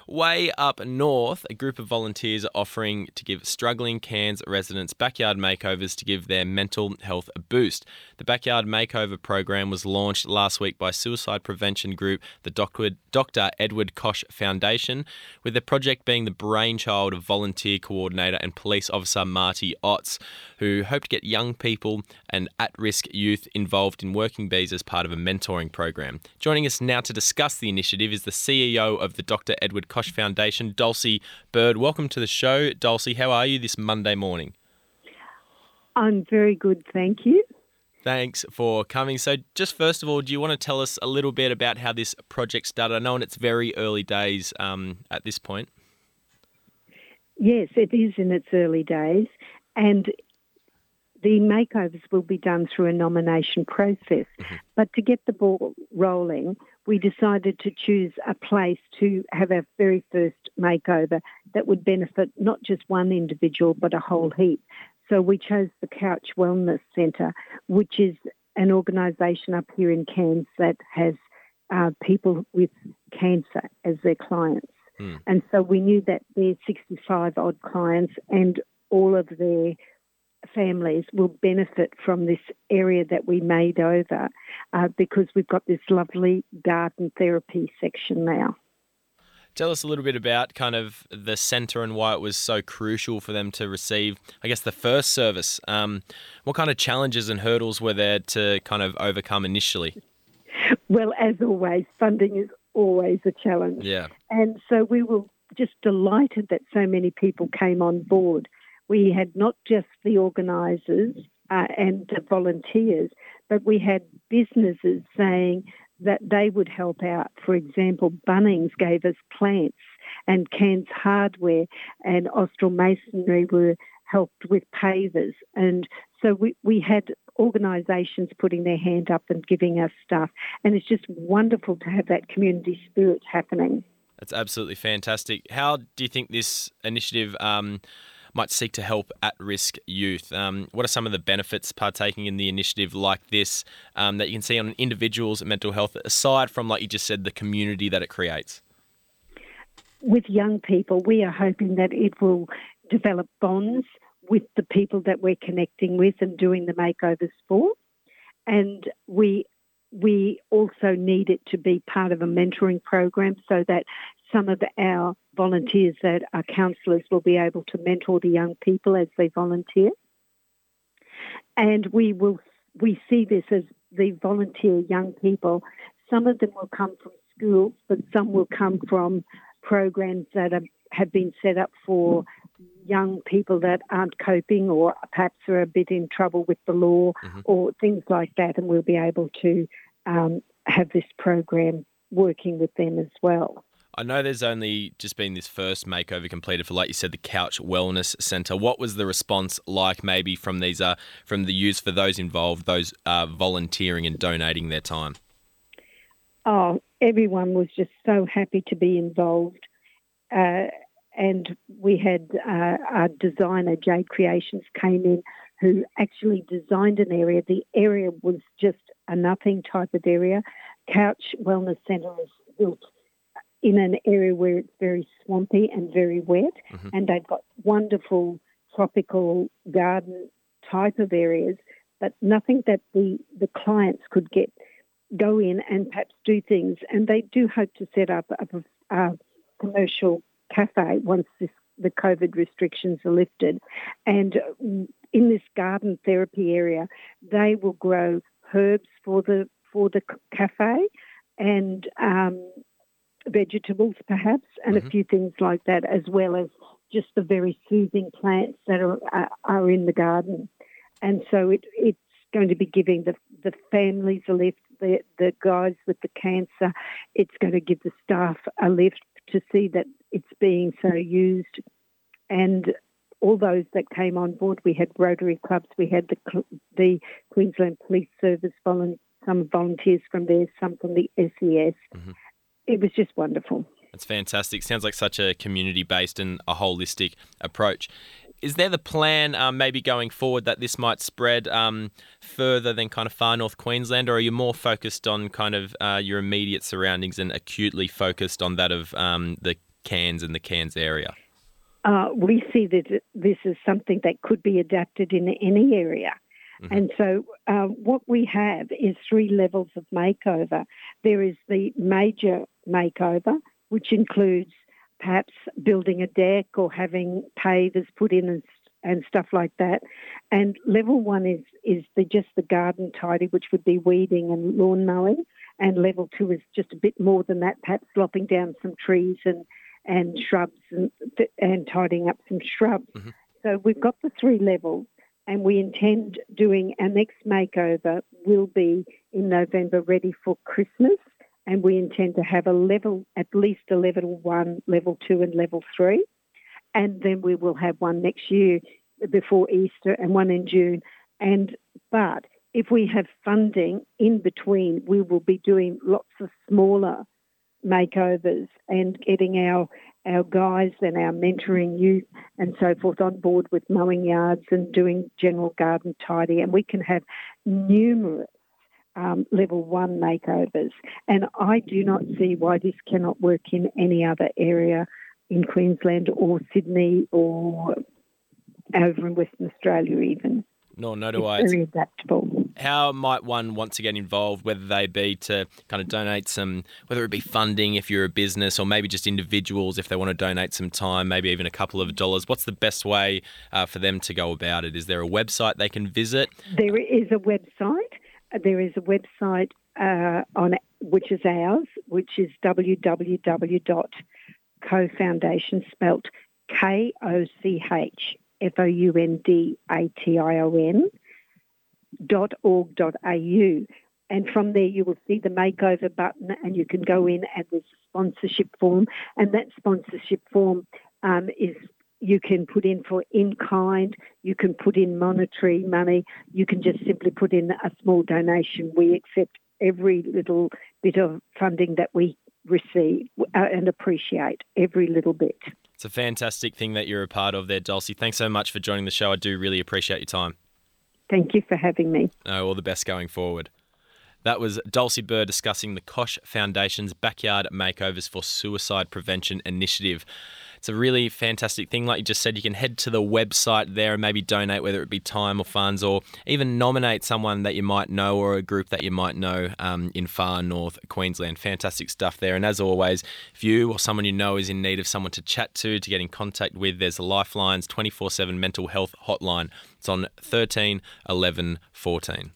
Way up north, a group of volunteers are offering to give struggling Cairns residents backyard makeovers to give their mental health a boost. The Backyard Makeover program was launched last week by suicide prevention group the Dr. Edward Koch Foundation, with the project being the brainchild of volunteer coordinator and police officer Marty Otts, who hope to get young people and at-risk youth involved in working bees as part of a mentoring program. Joining us now to discuss the initiative is the CEO of the Dr. Edward Koch Foundation, Dulcie Bird. Welcome to the show, Dulcie. How are you this Monday morning? I'm very good, thank you. Thanks for coming. So just first of all, do you want to tell us a little bit about how this project started? I know in its very early days at this point. Yes, it is in its early days, and the makeovers will be done through a nomination process. Mm-hmm. But to get the ball rolling, we decided to choose a place to have our very first makeover that would benefit not just one individual, but a whole heap. So we chose the Couch Wellness Centre, which is an organisation up here in Cairns that has people with cancer as their clients. Mm. And so we knew that their 65-odd clients and all of their families will benefit from this area that we made over because we've got this lovely garden therapy section now. Tell us a little bit about kind of the centre and why it was so crucial for them to receive, I guess, the first service. What kind of challenges and hurdles were there to kind of overcome initially? Well, as always, funding is always a challenge. Yeah. And so we were just delighted that so many people came on board. We had not just the organisers and the volunteers, but we had businesses saying that they would help out. For example, Bunnings gave us plants, and Cairns Hardware and Austral Masonry were helped with pavers. And so we had organisations putting their hand up and giving us stuff. And it's just wonderful to have that community spirit happening. That's absolutely fantastic. How do you think this initiative might seek to help at-risk youth? What are some of the benefits partaking in the initiative like this that you can see on an individual's mental health, aside from, like you just said, the community that it creates? With young people, we are hoping that it will develop bonds with the people that we're connecting with and doing the makeovers for. And we also need it to be part of a mentoring program so that some of our volunteers that are counsellors will be able to mentor the young people as they volunteer. And we see this as the volunteer young people. Some of them will come from schools, but some will come from programs that have been set up for young people that aren't coping or perhaps are a bit in trouble with the law or things like that, and we'll be able to have this program working with them as well. I know there's only just been this first makeover completed for, like you said, the Couch Wellness Centre. What was the response like maybe from these from the youth, for those involved, those volunteering and donating their time? Oh, everyone was just so happy to be involved. And we had our designer, Jade Creations, came in, who actually designed an area. The area was just a nothing type of area. Couch Wellness Centre is built in an area where it's very swampy and very wet, and they've got wonderful tropical garden type of areas, but nothing that the clients could go in and perhaps do things. And they do hope to set up a commercial cafe once the COVID restrictions are lifted. And in this garden therapy area, they will grow herbs for the cafe and vegetables perhaps, and a few things like that, as well as just the very soothing plants that are in the garden. And so it's going to be giving the families a lift, the guys with the cancer. It's going to give the staff a lift to see that it's being so used. And all those that came on board, we had Rotary clubs, we had the Queensland Police Service, some volunteers from there, some from the SES. It was just wonderful. That's fantastic. Sounds like such a community-based and a holistic approach. Is there the plan maybe going forward that this might spread further than kind of far north Queensland, or are you more focused on kind of your immediate surroundings and acutely focused on that of the Cairns and the Cairns area? We see that this is something that could be adapted in any area. Mm-hmm. And so what we have is 3 levels of makeover. There is the major makeover, which includes perhaps building a deck or having pavers put in and stuff like that. And level 1 is just the garden tidy, which would be weeding and lawn mowing. And level 2 is just a bit more than that, perhaps lopping down some trees and shrubs and tidying up some shrubs. Mm-hmm. So we've got the 3 levels, and we intend doing our next makeover will be in November, ready for Christmas, and we intend to have at least a level 1, level 2 and level 3, and then we will have one next year before Easter and one in June. But if we have funding in between, we will be doing lots of smaller makeovers and getting our guys and our mentoring youth and so forth on board with mowing yards and doing general garden tidy. And we can have numerous level 1 makeovers. And I do not see why this cannot work in any other area in Queensland or Sydney or over in Western Australia even. No do I. It's very adaptable. How might one want to get involved, whether they be to kind of donate some, whether it be funding if you're a business or maybe just individuals if they want to donate some time, maybe even a couple of dollars? What's the best way for them to go about it? Is there a website they can visit? There is a website. There is a website on which is ours, which is www.cofoundation, spelt KOCHFOUNDATION.org.au. And from there you will see the makeover button and you can go in and there's a sponsorship form. And that sponsorship form is you can put in for in-kind, you can put in monetary money, you can just simply put in a small donation. We accept every little bit of funding that we receive and appreciate every little bit. It's a fantastic thing that you're a part of there, Dulcie. Thanks so much for joining the show. I do really appreciate your time. Thank you for having me. All the best going forward. That was Dulcie Burr discussing the Koch Foundation's Backyard Makeovers for Suicide Prevention initiative. It's a really fantastic thing. Like you just said, you can head to the website there and maybe donate, whether it be time or funds, or even nominate someone that you might know or a group that you might know in far north Queensland. Fantastic stuff there. And as always, if you or someone you know is in need of someone to chat to get in contact with, there's the Lifelines 24/7 mental health hotline. It's on 13 11 14.